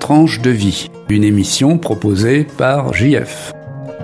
Tranche de vie, une émission proposée par JF.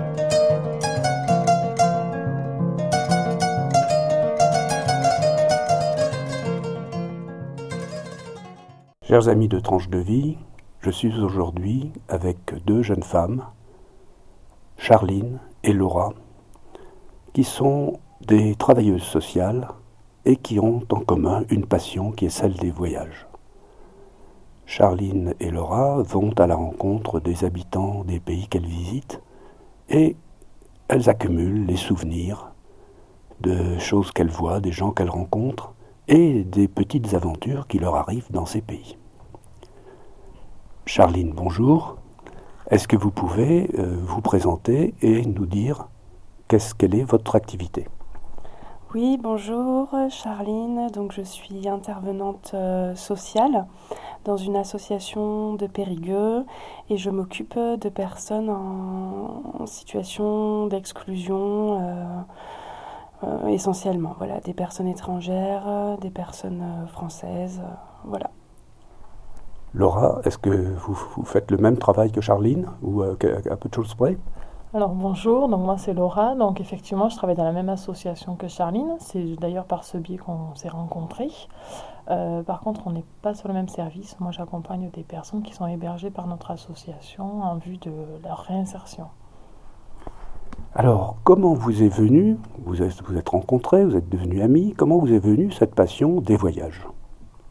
Chers amis de Tranche de vie, je suis aujourd'hui avec deux jeunes femmes, Charline et Laura, qui sont des travailleuses sociales et qui ont en commun une passion qui est celle des voyages. Charline et Laura vont à la rencontre des habitants des pays qu'elles visitent et elles accumulent les souvenirs de choses qu'elles voient, des gens qu'elles rencontrent et des petites aventures qui leur arrivent dans ces pays. Charline, bonjour. Est-ce que vous pouvez vous présenter et nous dire quelle est votre activité ? Oui, bonjour, Charline. Donc, je suis intervenante sociale dans une association de Périgueux et je m'occupe de personnes en situation d'exclusion essentiellement. Voilà, des personnes étrangères, des personnes françaises, voilà. Laura, est-ce que vous faites le même travail que Charline ou à peu de choses près ? Alors bonjour, donc moi c'est Laura, donc effectivement je travaille dans la même association que Charline, c'est d'ailleurs par ce biais qu'on s'est rencontrés. Par contre on n'est pas sur le même service, moi j'accompagne des personnes qui sont hébergées par notre association en vue de leur réinsertion. Alors comment vous est venue, vous êtes rencontrés, vous êtes devenus amis, comment vous est venue cette passion des voyages, Charline ?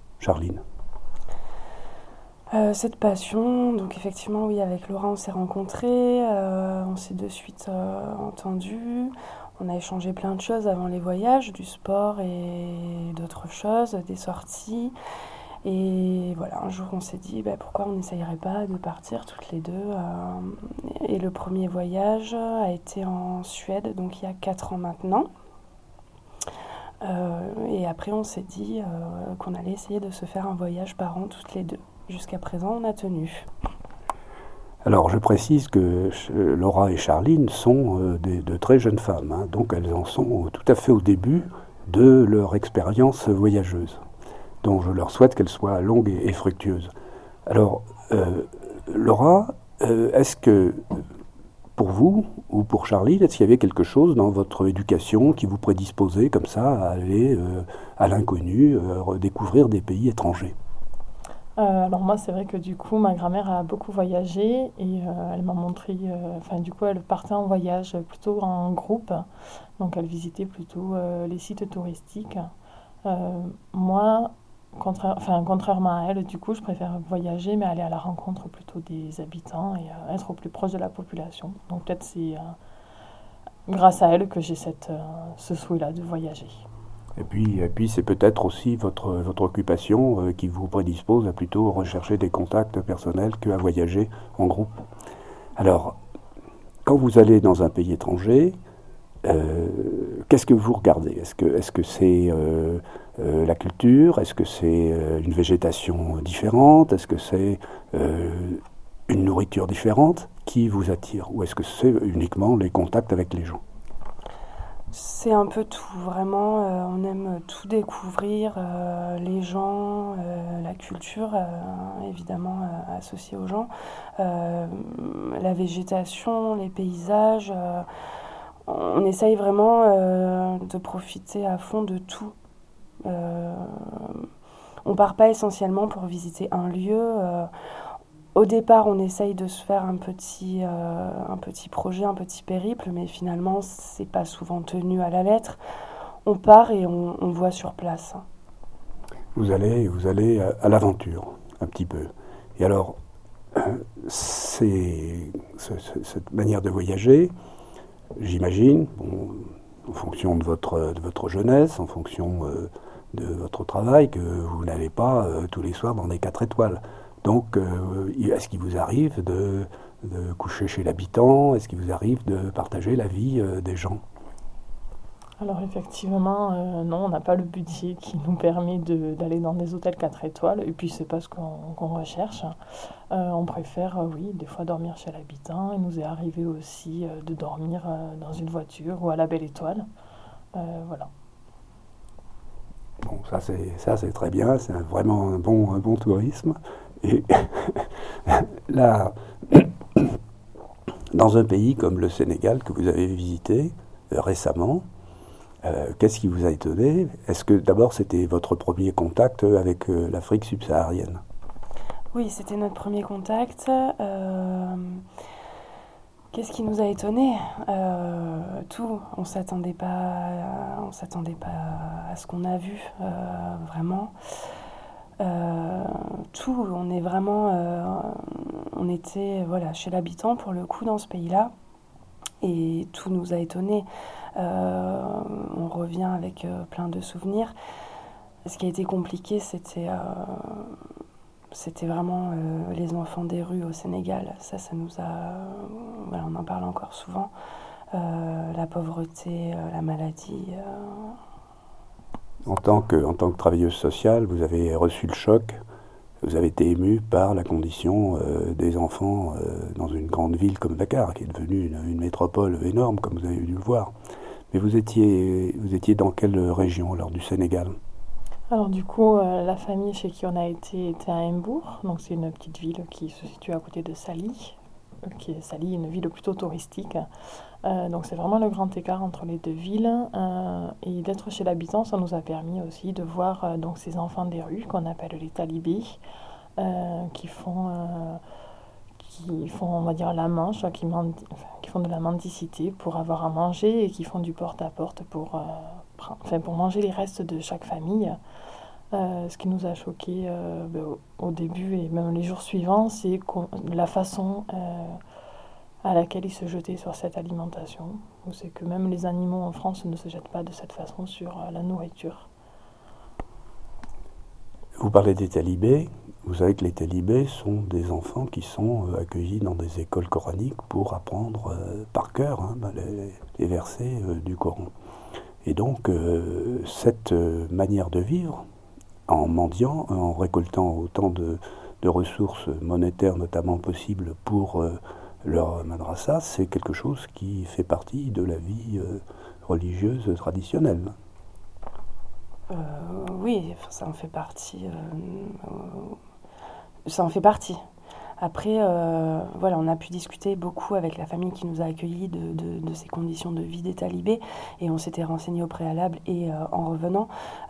Cette passion, donc effectivement oui, avec Laura on s'est rencontrés, on s'est de suite entendus, on a échangé plein de choses avant les voyages, du sport et d'autres choses, des sorties. Et voilà, un jour on s'est dit pourquoi on n'essayerait pas de partir toutes les deux. Et le premier voyage a été en Suède, donc il y a 4 ans maintenant. Et après on s'est dit qu'on allait essayer de se faire un voyage par an toutes les deux. Jusqu'à présent, on a tenu. Alors, je précise que Laura et Charline sont de très jeunes femmes, hein, donc elles en sont tout à fait au début de leur expérience voyageuse, dont je leur souhaite qu'elle soit longue et fructueuse. Alors, Laura, est-ce que pour vous ou pour Charline, est-ce qu'il y avait quelque chose dans votre éducation qui vous prédisposait comme ça à aller à l'inconnu, redécouvrir des pays étrangers ? Alors moi c'est vrai que du coup ma grand-mère a beaucoup voyagé et elle m'a montré, elle partait en voyage plutôt en groupe, donc elle visitait plutôt les sites touristiques. Moi, contrairement à elle, du coup je préfère voyager mais aller à la rencontre plutôt des habitants et être au plus proche de la population. Donc peut-être c'est grâce à elle que j'ai ce souhait-là de voyager. Et puis c'est peut-être aussi votre occupation qui vous prédispose à plutôt rechercher des contacts personnels qu'à voyager en groupe. Alors, quand vous allez dans un pays étranger, qu'est-ce que vous regardez ? Est-ce que c'est la culture ? Est-ce que c'est une végétation différente ? Est-ce que c'est une nourriture différente qui vous attire ? Ou est-ce que c'est uniquement les contacts avec les gens ? C'est un peu tout, vraiment, on aime tout découvrir, les gens, la culture, évidemment associée aux gens, la végétation, les paysages, on essaye vraiment de profiter à fond de tout. On part pas essentiellement pour visiter un lieu. Au départ, on essaye de se faire un petit projet, un petit périple, mais finalement, c'est pas souvent tenu à la lettre. On part et on voit sur place. Vous allez à l'aventure, un petit peu. Et alors, cette manière de voyager, j'imagine, en fonction de votre jeunesse, en fonction de votre travail, que vous n'allez pas tous les soirs dans des 4 étoiles. Donc, est-ce qu'il vous arrive de coucher chez l'habitant ? Est-ce qu'il vous arrive de partager la vie des gens ? Alors effectivement, non, on n'a pas le budget qui nous permet d'aller dans des hôtels 4 étoiles, et puis c'est pas ce qu'on recherche. On préfère, oui, des fois dormir chez l'habitant. Il nous est arrivé aussi de dormir dans une voiture ou à la Belle Étoile. Voilà. Bon, ça c'est très bien, c'est vraiment un bon tourisme. Et là, dans un pays comme le Sénégal que vous avez visité récemment, qu'est-ce qui vous a étonné? Est-ce que d'abord c'était votre premier contact avec l'Afrique subsaharienne? Oui, c'était notre premier contact. Qu'est-ce qui nous a étonnés? Tout. On s'attendait pas à ce qu'on a vu, vraiment. Tout. On était voilà, chez l'habitant pour le coup dans ce pays-là. Et tout nous a étonnés. On revient avec plein de souvenirs. Ce qui a été compliqué, c'était vraiment les enfants des rues au Sénégal. Ça nous a... Voilà, on en parle encore souvent. La pauvreté, la maladie. En tant que travailleuse sociale, vous avez reçu le choc, vous avez été ému par la condition des enfants dans une grande ville comme Dakar, qui est devenue une métropole énorme, comme vous avez dû le voir. Mais vous étiez dans quelle région, alors, du Sénégal? Alors du coup, la famille chez qui on a été était à Mbour, donc c'est une petite ville qui se situe à côté de Saly, Saly, une ville plutôt touristique. Donc c'est vraiment le grand écart entre les deux villes. Et d'être chez l'habitant, ça nous a permis aussi de voir donc ces enfants des rues qu'on appelle les talibés, qui font on va dire la manche, qui font de la mendicité pour avoir à manger et qui font du porte-à-porte pour manger les restes de chaque famille. Ce qui nous a choqué au début et même les jours suivants, c'est la façon à laquelle ils se jetaient sur cette alimentation. C'est que même les animaux en France ne se jettent pas de cette façon sur la nourriture. Vous parlez des talibés. Vous savez que les talibés sont des enfants qui sont accueillis dans des écoles coraniques pour apprendre par cœur les versets du Coran. Et donc, cette manière de vivre, en mendiant, en récoltant autant de ressources monétaires notamment possibles pour leur madrasa, c'est quelque chose qui fait partie de la vie religieuse traditionnelle. Oui, ça en fait partie. Ça en fait partie. Après, voilà, on a pu discuter beaucoup avec la famille qui nous a accueillis de ces conditions de vie des talibés et on s'était renseigné au préalable et en revenant.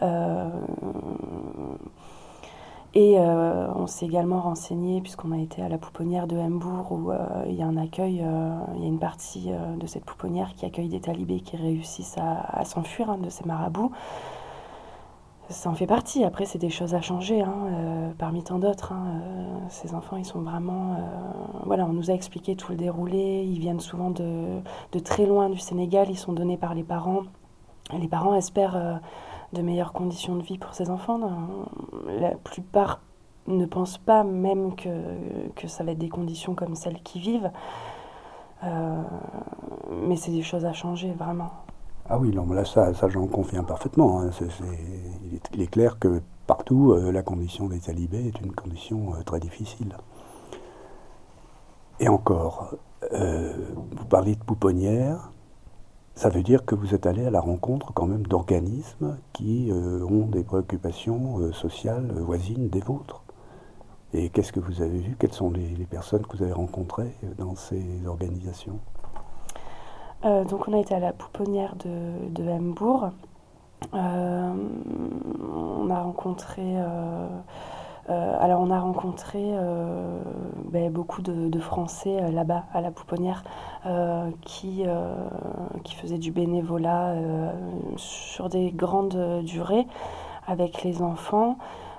On s'est également renseigné, puisqu'on a été à la pouponnière de Mbour, où il y a un accueil, il y a une partie de cette pouponnière qui accueille des talibés qui réussissent à s'enfuir de ces marabouts. Ça en fait partie. Après, c'est des choses à changer, parmi tant d'autres. Ces enfants, ils sont vraiment... voilà, on nous a expliqué tout le déroulé. Ils viennent souvent de très loin du Sénégal. Ils sont donnés par les parents. Les parents espèrent de meilleures conditions de vie pour ces enfants. La plupart ne pensent pas même que ça va être des conditions comme celles qu'ils vivent. Mais c'est des choses à changer, vraiment. Ah oui, non, là, ça j'en conviens parfaitement. Il est clair que partout, la condition des talibés est une condition très difficile. Et encore, vous parlez de pouponnière, ça veut dire que vous êtes allé à la rencontre quand même d'organismes qui ont des préoccupations sociales voisines des vôtres. Et qu'est-ce que vous avez vu? Quelles sont les personnes que vous avez rencontrées dans ces organisations? Donc on a été à la pouponnière de Mbour. On a rencontré beaucoup de Français là-bas à la pouponnière qui faisaient du bénévolat sur des grandes durées avec les enfants.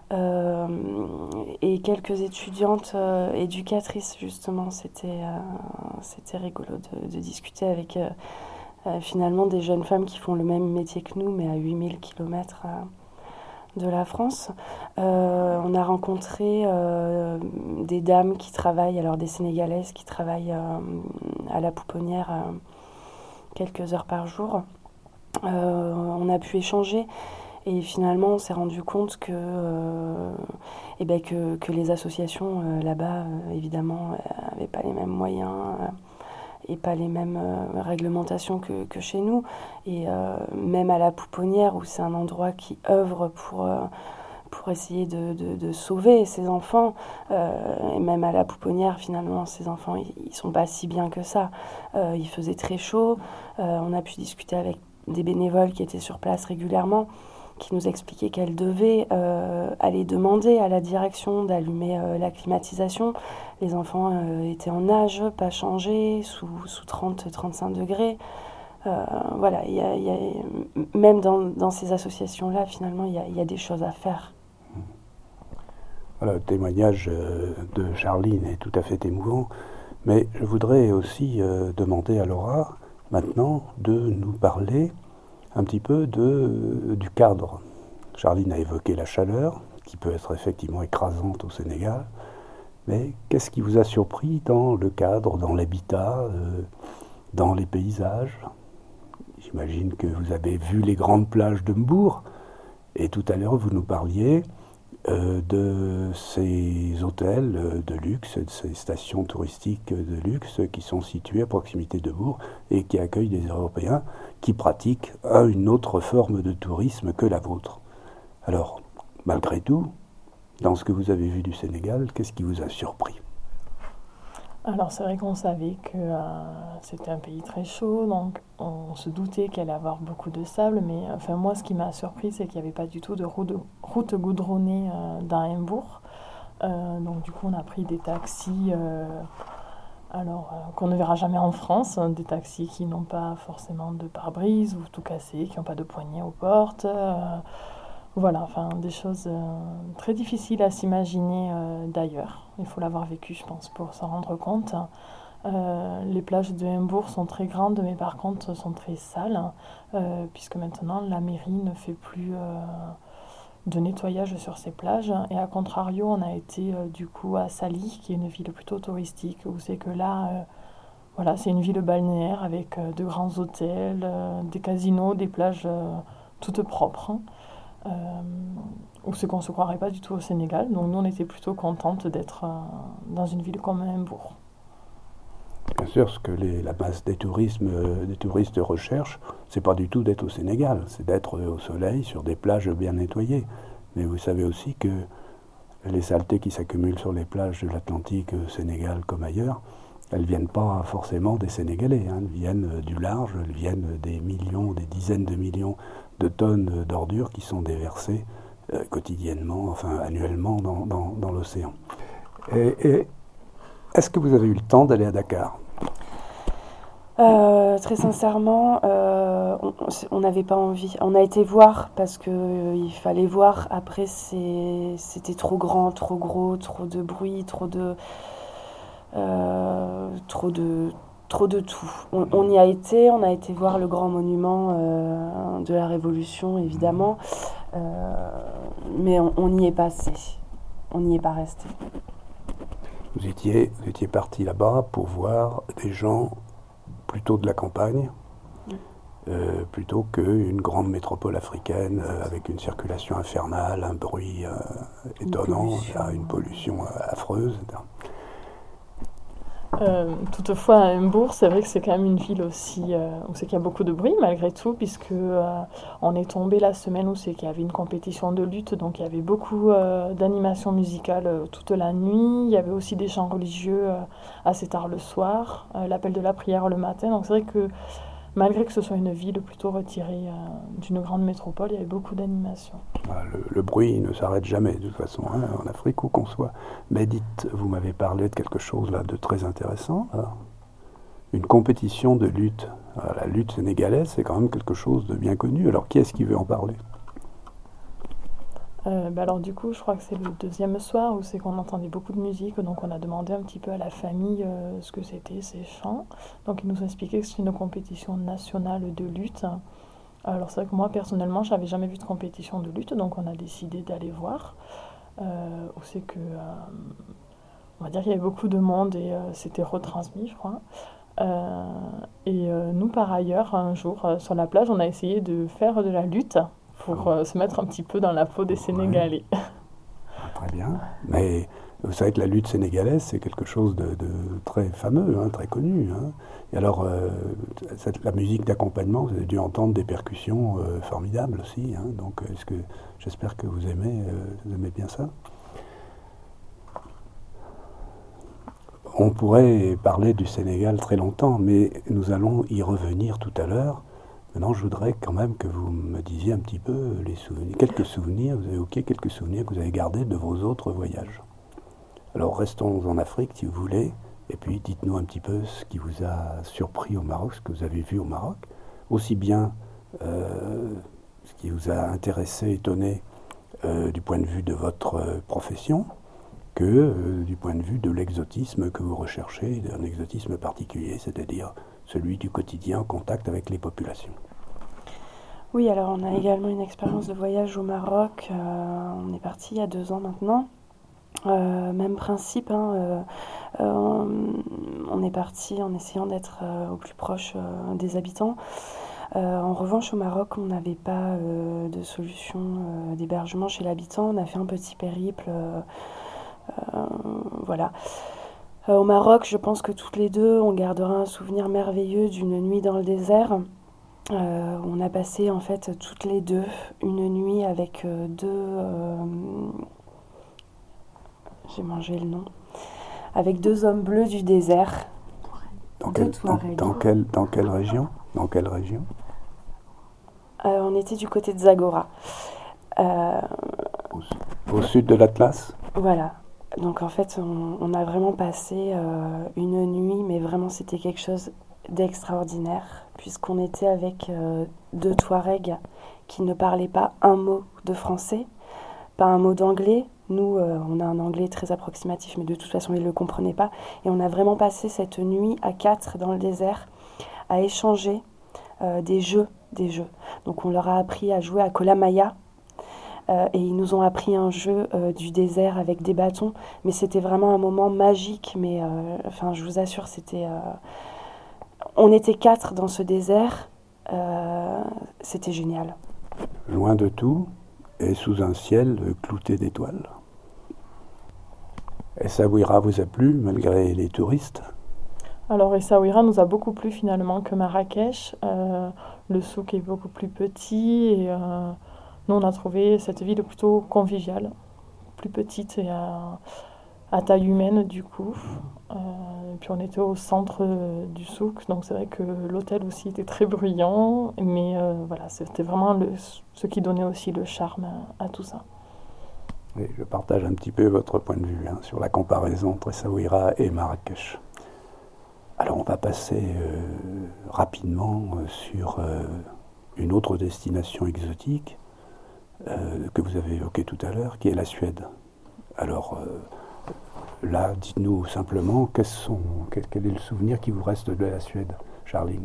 Et quelques étudiantes éducatrices, justement. C'était rigolo de discuter avec finalement des jeunes femmes qui font le même métier que nous, mais à 8000 km de la France. On a rencontré des dames qui travaillent, alors des Sénégalaises qui travaillent à la pouponnière quelques heures par jour. On a pu échanger. Et finalement, on s'est rendu compte que les associations là-bas, évidemment, n'avaient pas les mêmes moyens et pas les mêmes réglementations que chez nous. Et même à la pouponnière, où c'est un endroit qui œuvre pour essayer de sauver ces enfants. Et même à la pouponnière, finalement, ces enfants, ils sont pas si bien que ça. Il faisait très chaud. On a pu discuter avec des bénévoles qui étaient sur place régulièrement, qui nous expliquaient qu'elles devaient aller demander à la direction d'allumer la climatisation. Les enfants étaient en nage, pas changés, sous 30-35 degrés. Voilà, même dans ces associations-là, finalement, il y a des choses à faire. Voilà, le témoignage de Charline est tout à fait émouvant, mais je voudrais aussi demander à Laura, maintenant, de nous parler un petit peu du cadre. Charline a évoqué la chaleur, qui peut être effectivement écrasante au Sénégal, mais qu'est-ce qui vous a surpris dans le cadre, dans l'habitat, dans les paysages? J'imagine que vous avez vu les grandes plages de Mbour, et tout à l'heure vous nous parliez de ces hôtels de luxe, de ces stations touristiques de luxe qui sont situées à proximité de Bourg et qui accueillent des Européens qui pratiquent une autre forme de tourisme que la vôtre. Alors, malgré tout, dans ce que vous avez vu du Sénégal, qu'est-ce qui vous a surpris ? Alors c'est vrai qu'on savait que c'était un pays très chaud, donc on se doutait qu'il allait avoir beaucoup de sable, mais enfin moi ce qui m'a surpris c'est qu'il n'y avait pas du tout de route goudronnée dans Embourg. Donc du coup on a pris des taxis qu'on ne verra jamais en France, des taxis qui n'ont pas forcément de pare-brise ou tout cassé, qui n'ont pas de poignée aux portes. Voilà, enfin des choses très difficiles à s'imaginer d'ailleurs. Il faut l'avoir vécu, je pense, pour s'en rendre compte. Les plages de Embourg sont très grandes, mais par contre sont très sales, puisque maintenant la mairie ne fait plus de nettoyage sur ces plages. Et à contrario, on a été du coup à Sali, qui est une ville plutôt touristique, où c'est que là, voilà, c'est une ville balnéaire avec de grands hôtels, des casinos, des plages toutes propres. Où c'est qu'on ne se croirait pas du tout au Sénégal. Donc nous, on était plutôt contente d'être dans une ville comme Embourg. Bien sûr, ce que la masse des touristes recherchent, c'est pas du tout d'être au Sénégal, c'est d'être au soleil, sur des plages bien nettoyées. Mais vous savez aussi que les saletés qui s'accumulent sur les plages de l'Atlantique, au Sénégal comme ailleurs, elles ne viennent pas forcément des Sénégalais, elles viennent du large, elles viennent des millions, des dizaines de millions de tonnes d'ordures qui sont déversées quotidiennement, enfin annuellement dans l'océan. Et est-ce que vous avez eu le temps d'aller à Dakar ? Très sincèrement, on n'avait pas envie. On a été voir parce qu'il fallait voir. Après, c'était trop grand, trop gros, trop de bruit, trop de tout. On y a été, on a été voir le grand monument de la Révolution, évidemment, mais on y est passé, on n'y est pas resté. Vous étiez parti là-bas pour voir des gens plutôt de la campagne, plutôt qu'une grande métropole africaine avec une circulation infernale, un bruit étonnant, une pollution affreuse. Toutefois, à Embourg, c'est vrai que c'est quand même une ville aussi où c'est qu'il y a beaucoup de bruit malgré tout, puisque on est tombé la semaine où c'est qu'il y avait une compétition de lutte, donc il y avait beaucoup d'animations musicales toute la nuit. Il y avait aussi des chants religieux assez tard le soir, l'appel de la prière le matin. Donc c'est vrai que malgré que ce soit une ville plutôt retirée d'une grande métropole, il y avait beaucoup d'animations. Le bruit ne s'arrête jamais, de toute façon, en Afrique, où qu'on soit. Mais dites, vous m'avez parlé de quelque chose là de très intéressant. Une compétition de lutte. La lutte sénégalaise, c'est quand même quelque chose de bien connu. Alors, qui est-ce qui veut en parler ? Alors du coup, je crois que c'est le deuxième soir où c'est qu'on entendait beaucoup de musique, donc on a demandé un petit peu à la famille ce que c'était ces chants. Donc ils nous ont expliqué que c'est une compétition nationale de lutte. Alors c'est vrai que moi personnellement, je n'avais jamais vu de compétition de lutte, donc on a décidé d'aller voir. Où c'est que, on va dire qu'il y avait beaucoup de monde et c'était retransmis, je crois. Nous, par ailleurs, un jour, sur la plage, on a essayé de faire de la lutte pour se mettre un petit peu dans la peau des Sénégalais. Très bien. Mais Vous savez que la lutte sénégalaise, c'est quelque chose de très fameux, hein, très connu. Hein. Et alors, la musique d'accompagnement, vous avez dû entendre des percussions formidables aussi. Hein. Donc, j'espère que vous aimez bien ça. On pourrait parler du Sénégal très longtemps, mais nous allons y revenir tout à l'heure. Maintenant, je voudrais quand même que vous me disiez un petit peu les souvenirs, quelques souvenirs, vous avez évoqué quelques souvenirs que vous avez gardés de vos autres voyages. Alors, restons en Afrique, si vous voulez, et puis dites-nous un petit peu ce qui vous a surpris au Maroc, ce que vous avez vu au Maroc, aussi bien ce qui vous a intéressé, étonné du point de vue de votre profession, que du point de vue de l'exotisme que vous recherchez, d'un exotisme particulier, c'est-à-dire celui du quotidien en contact avec les populations. Oui, alors on a également une expérience de voyage au Maroc. On est parti il y a 2 ans maintenant. Même principe, hein, on est parti en essayant d'être au plus proche des habitants. En revanche, au Maroc, on n'avait pas de solution d'hébergement chez l'habitant. On a fait un petit périple. Voilà. Au Maroc, je pense que toutes les deux, on gardera un souvenir merveilleux d'une nuit dans le désert. On a passé en fait toutes les deux une nuit avec j'ai mangé le nom, avec 2 hommes bleus du désert. Dans quelle région? Dans quelle région? On était du côté de Zagora. Au sud de l'Atlas? Voilà. Donc en fait, on a vraiment passé une nuit, mais vraiment c'était quelque chose d'extraordinaire, puisqu'on était avec 2 Touaregs qui ne parlaient pas un mot de français, pas un mot d'anglais. Nous, on a un anglais très approximatif, mais de toute façon, ils ne le comprenaient pas. Et on a vraiment passé cette nuit à 4 dans le désert, à échanger des jeux. Donc on leur a appris à jouer à Kolamaya, et ils nous ont appris un jeu du désert avec des bâtons. Mais c'était vraiment un moment magique, mais enfin, je vous assure, c'était... On était 4 dans ce désert, c'était génial. Loin de tout, et sous un ciel clouté d'étoiles. Essaouira vous a plu, malgré les touristes? Alors Essaouira nous a beaucoup plu finalement que Marrakech. Le souk est beaucoup plus petit et nous on a trouvé cette ville plutôt conviviale, plus petite et à taille humaine du coup. Et puis on était au centre du souk, donc c'est vrai que l'hôtel aussi était très bruyant, mais voilà, c'était vraiment ce qui donnait aussi le charme à tout ça. Oui, je partage un petit peu votre point de vue sur la comparaison entre Essaouira et Marrakech. Alors on va passer rapidement sur une autre destination exotique que vous avez évoquée tout à l'heure, qui est la Suède. Alors là, dites-nous simplement quel est le souvenir qui vous reste de la Suède, Charline?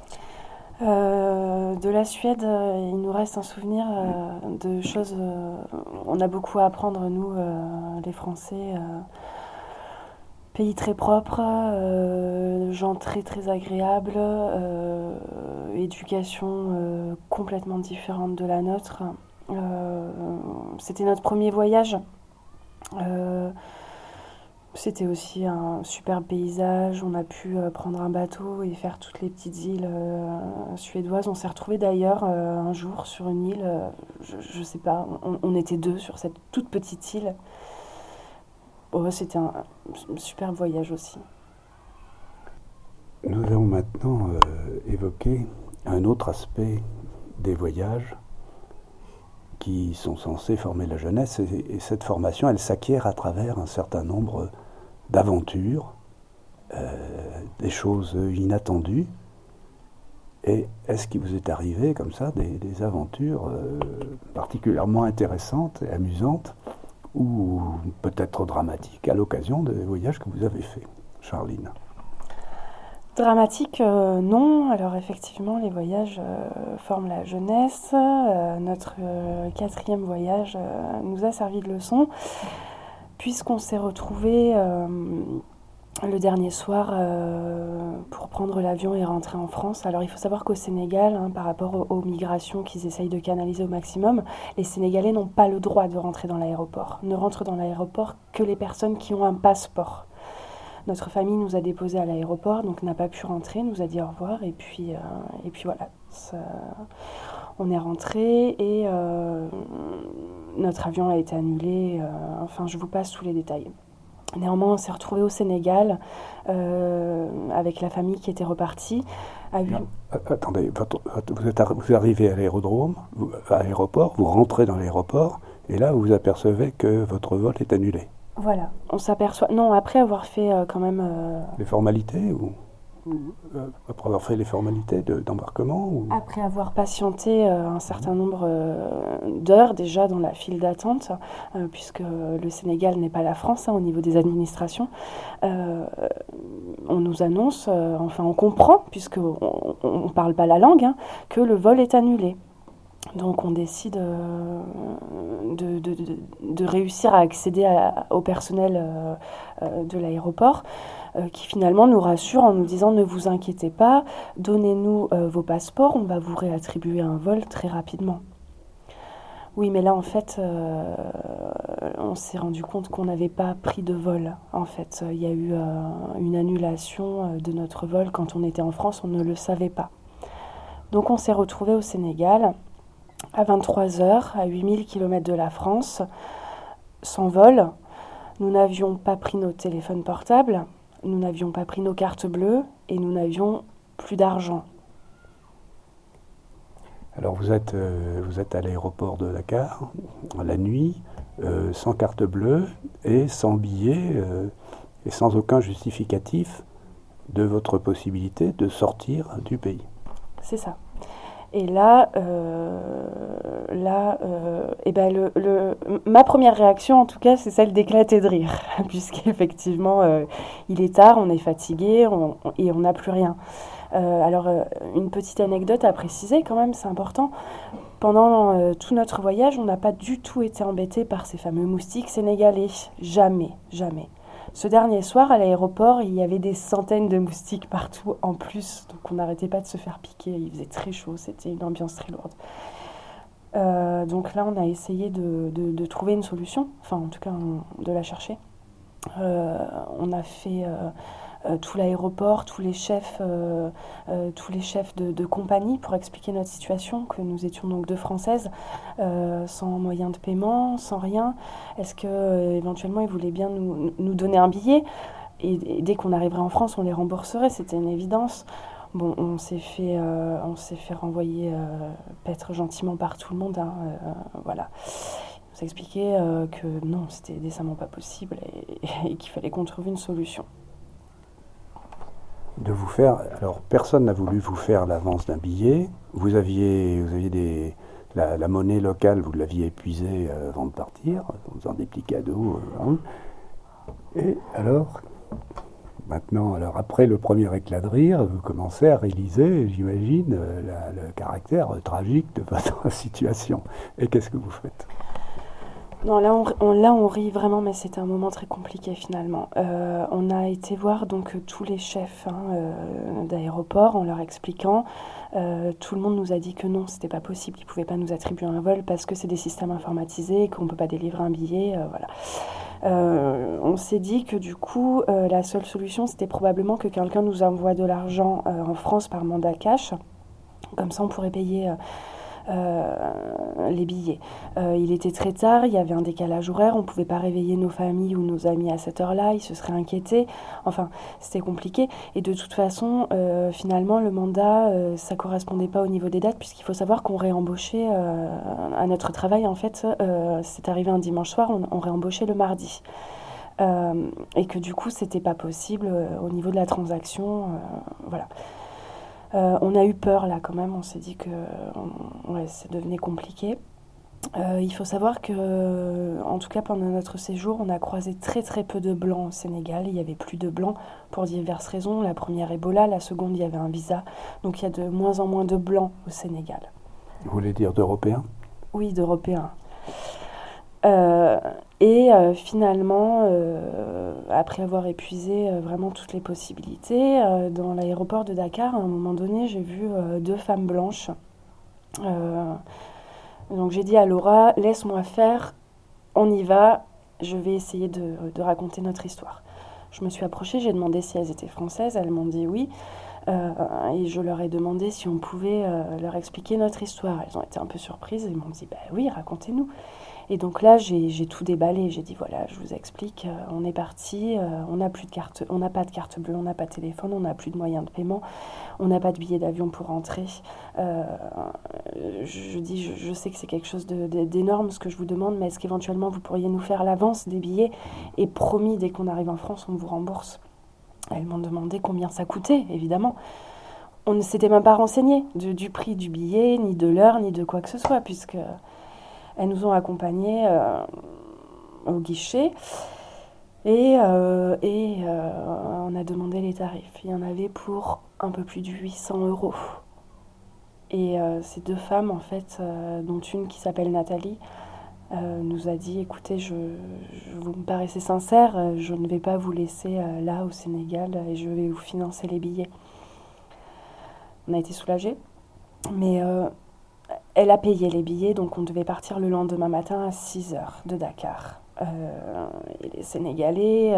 De la Suède, il nous reste un souvenir de choses. On a beaucoup à apprendre, nous, les Français. Pays très propre, gens très très agréables, éducation complètement différente de la nôtre. C'était notre premier voyage. C'était aussi un superbe paysage. On a pu prendre un bateau et faire toutes les petites îles suédoises. On s'est retrouvés d'ailleurs un jour sur une île, je sais pas, on était 2 sur cette toute petite île. Oh, c'était un superbe voyage aussi. Nous allons maintenant évoquer un autre aspect des voyages qui sont censés former la jeunesse, et cette formation, elle s'acquiert à travers un certain nombre d'aventures, des choses inattendues. Et est-ce qu'il vous est arrivé comme ça des aventures particulièrement intéressantes et amusantes, ou peut-être dramatiques, à l'occasion des voyages que vous avez faits, Charline? Dramatique, non. Alors effectivement, les voyages forment la jeunesse. Notre 4e voyage nous a servi de leçon, puisqu'on s'est retrouvés le dernier soir pour prendre l'avion et rentrer en France. Alors il faut savoir qu'au Sénégal, par rapport aux migrations qu'ils essayent de canaliser au maximum, les Sénégalais n'ont pas le droit de rentrer dans l'aéroport. Ne rentrent dans l'aéroport que les personnes qui ont un passeport. Notre famille nous a déposés à l'aéroport, donc n'a pas pu rentrer, nous a dit au revoir, et puis voilà. On est rentré et notre avion a été annulé. Enfin, je vous passe tous les détails. Néanmoins, on s'est retrouvés au Sénégal avec la famille qui était repartie. Attendez, vous arrivez à l'aéroport, vous rentrez dans l'aéroport, et là, vous vous apercevez que votre vol est annulé. Voilà, on s'aperçoit... Non, après avoir fait quand même... Les formalités après avoir fait les formalités d'embarquement Après avoir patienté un certain nombre d'heures déjà dans la file d'attente, puisque le Sénégal n'est pas la France au niveau des administrations, on nous annonce, enfin on comprend, puisqu'on ne parle pas la langue, que le vol est annulé. Donc on décide de réussir à accéder au personnel de l'aéroport qui finalement nous rassure en nous disant « Ne vous inquiétez pas, donnez-nous vos passeports, on va vous réattribuer un vol très rapidement ». Oui, mais là en fait, on s'est rendu compte qu'on n'avait pas pris de vol. En fait, il y a eu une annulation de notre vol quand on était en France, on ne le savait pas. Donc on s'est retrouvés au Sénégal à 23h, à 8000 km de la France, sans vol. Nous n'avions pas pris nos téléphones portables, nous n'avions pas pris nos cartes bleues et nous n'avions plus d'argent. Alors vous êtes à l'aéroport de Dakar, la nuit, sans carte bleue et sans billet et sans aucun justificatif de votre possibilité de sortir du pays. C'est ça. Et là, ma première réaction, en tout cas, c'est celle d'éclater de rire, puisqu'effectivement, il est tard, on est fatigué et on n'a plus rien. Alors, une petite anecdote à préciser quand même, c'est important. Pendant tout notre voyage, on n'a pas du tout été embêtés par ces fameux moustiques sénégalais. Jamais, jamais. Ce dernier soir, à l'aéroport, il y avait des centaines de moustiques partout en plus. Donc on n'arrêtait pas de se faire piquer. Il faisait très chaud, c'était une ambiance très lourde. Donc là, on a essayé de trouver une solution. Enfin, en tout cas, de la chercher. On a fait tout l'aéroport, tous les chefs de compagnie pour expliquer notre situation, que nous étions donc deux Françaises, sans moyen de paiement, sans rien. Est-ce que éventuellement ils voulaient bien nous donner un billet et dès qu'on arriverait en France, on les rembourserait, c'était une évidence. Bon, on s'est fait renvoyer paître gentiment par tout le monde, voilà. On nous a expliqué que non, c'était décemment pas possible et qu'il fallait qu'on trouve une solution. Alors personne n'a voulu vous faire l'avance d'un billet. Vous aviez la monnaie locale, vous l'aviez épuisée avant de partir, en faisant des petits cadeaux. Et alors, maintenant, après le premier éclat de rire, vous commencez à réaliser, j'imagine, le caractère tragique de votre situation. Et qu'est-ce que vous faites ? Non, là on rit vraiment, mais c'était un moment très compliqué finalement. On a été voir donc tous les chefs d'aéroport en leur expliquant. Tout le monde nous a dit que non, c'était pas possible, ils pouvaient pas nous attribuer un vol parce que c'est des systèmes informatisés, qu'on peut pas délivrer un billet, voilà. On s'est dit que du coup, la seule solution, c'était probablement que quelqu'un nous envoie de l'argent en France par mandat cash. Comme ça, on pourrait payer les billets. Il était très tard, il y avait un décalage horaire, on ne pouvait pas réveiller nos familles ou nos amis à cette heure-là, ils se seraient inquiétés. Enfin, c'était compliqué. Et de toute façon, finalement, le mandat, ça ne correspondait pas au niveau des dates, puisqu'il faut savoir qu'on réembauchait à notre travail, en fait, c'est arrivé un dimanche soir, on réembauchait le mardi. Et que du coup, c'était pas possible au niveau de la transaction. Voilà. On a eu peur là quand même, on s'est dit que ça devenait compliqué. Il faut savoir que, en tout cas pendant notre séjour, on a croisé très très peu de blancs au Sénégal. Il n'y avait plus de blancs pour diverses raisons. La première, Ebola, la seconde, il y avait un visa. Donc il y a de moins en moins de blancs au Sénégal. Vous voulez dire d'Européens ? Oui, d'Européens. Finalement, après avoir épuisé vraiment toutes les possibilités, dans l'aéroport de Dakar, à un moment donné, j'ai vu 2 femmes blanches. Donc j'ai dit à Laura, laisse-moi faire, on y va, je vais essayer de raconter notre histoire. Je me suis approchée, j'ai demandé si elles étaient françaises, elles m'ont dit oui. Et je leur ai demandé si on pouvait leur expliquer notre histoire. Elles ont été un peu surprises et m'ont dit bah oui, racontez-nous. Et donc là, j'ai tout déballé. J'ai dit voilà, je vous explique, on est parti, on n'a plus de carte, on n'a pas de carte bleue, on n'a pas de téléphone, on n'a plus de moyens de paiement, on n'a pas de billet d'avion pour rentrer. Je dis, je sais que c'est quelque chose d'énorme ce que je vous demande, mais est-ce qu'éventuellement vous pourriez nous faire l'avance des billets et promis, dès qu'on arrive en France, on vous rembourse. Elles m'ont demandé combien ça coûtait, évidemment. On ne s'était même pas renseigné du prix du billet, ni de l'heure, ni de quoi que ce soit, puisque elles nous ont accompagnés au guichet et on a demandé les tarifs. Il y en avait pour un peu plus de 800 €. Et ces 2 femmes, en fait, dont une qui s'appelle Nathalie, nous a dit écoutez, vous me paraissez sincère, je ne vais pas vous laisser là au Sénégal et je vais vous financer les billets. On a été soulagés, mais elle a payé les billets, donc on devait partir le lendemain matin à 6h de Dakar. Et les Sénégalais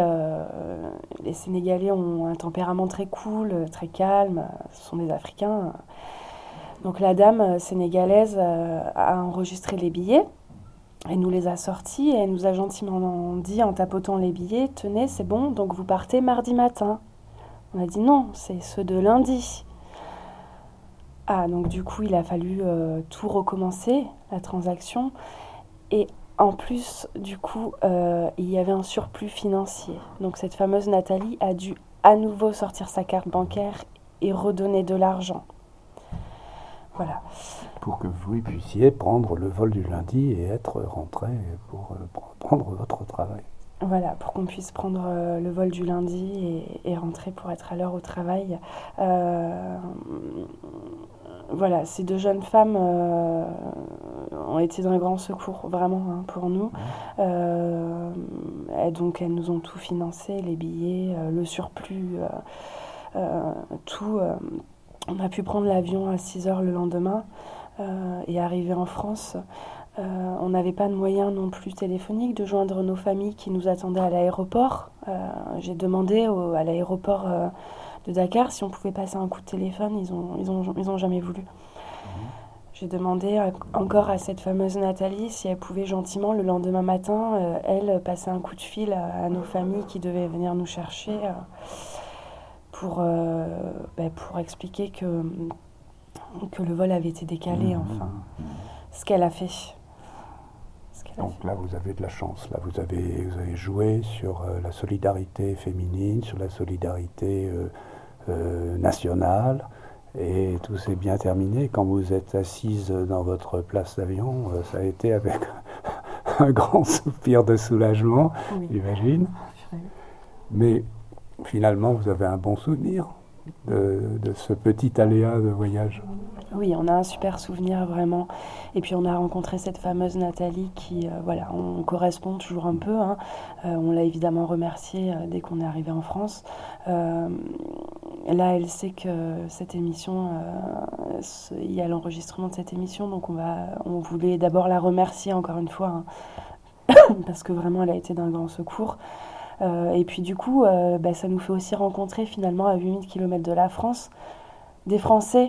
ont un tempérament très cool, très calme, ce sont des Africains. Donc la dame sénégalaise a enregistré les billets. Elle nous les a sortis et elle nous a gentiment dit en tapotant les billets, tenez, c'est bon, donc vous partez mardi matin. On a dit non, c'est ceux de lundi. Ah, donc du coup, il a fallu tout recommencer, la transaction. Et en plus, du coup, il y avait un surplus financier. Donc cette fameuse Nathalie a dû à nouveau sortir sa carte bancaire et redonner de l'argent. Voilà. Pour que vous puissiez prendre le vol du lundi et être rentré pour prendre votre travail. Voilà, pour qu'on puisse prendre le vol du lundi et rentrer pour être à l'heure au travail. Voilà, ces 2 jeunes femmes ont été d'un grand secours, vraiment, hein, pour nous. Et donc, elles nous ont tout financé, les billets, le surplus, tout. On a pu prendre l'avion à 6h le lendemain et arriver en France. On n'avait pas de moyens non plus téléphoniques de joindre nos familles qui nous attendaient à l'aéroport. J'ai demandé à l'aéroport de Dakar si on pouvait passer un coup de téléphone. Ils ont jamais voulu. J'ai demandé encore à cette fameuse Nathalie si elle pouvait gentiment le lendemain matin, elle, passer un coup de fil à nos familles qui devaient venir nous chercher pour expliquer que le vol avait été décalé, enfin. Ce qu'elle a fait. Donc là, vous avez de la chance. Là, vous avez joué sur la solidarité féminine, sur la solidarité nationale, et tout s'est bien terminé. Quand vous êtes assise dans votre place d'avion, ça a été avec un grand soupir de soulagement, oui. J'imagine. Oui. Mais finalement, vous avez un bon souvenir de ce petit aléa de voyage. Oui, on a un super souvenir, vraiment. Et puis, on a rencontré cette fameuse Nathalie qui, voilà, on correspond toujours un peu. Hein. On l'a évidemment remerciée dès qu'on est arrivé en France. Là, elle sait que cette émission, il y a l'enregistrement de cette émission, donc on voulait d'abord la remercier encore une fois, hein, parce que vraiment, elle a été d'un grand secours. Et puis du coup, ça nous fait aussi rencontrer finalement à 8000 km de la France des Français,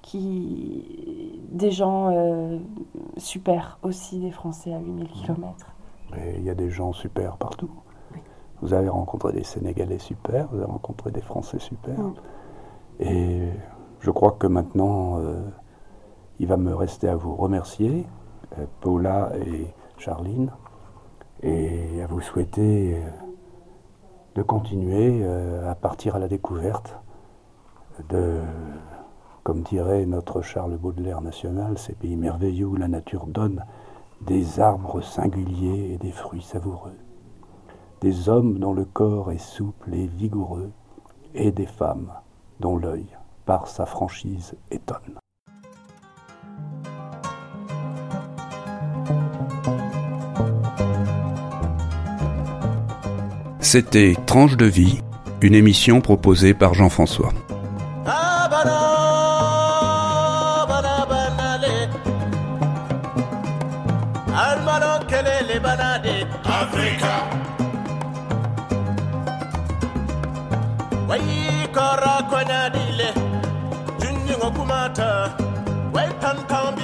des gens super aussi, des Français à 8000 km. Et il y a des gens super partout. Oui. Vous avez rencontré des Sénégalais super, vous avez rencontré des Français super. Oui. Et je crois que maintenant, il va me rester à vous remercier, Paula et Charline, et à vous souhaiter de continuer à partir à la découverte de, comme dirait notre Charles Baudelaire national, ces pays merveilleux où la nature donne des arbres singuliers et des fruits savoureux, des hommes dont le corps est souple et vigoureux, et des femmes dont l'œil, par sa franchise, étonne. C'était Tranche de vie, une émission proposée par Jean-François. Wai kora konya dile junyi ngokumata wai tan kan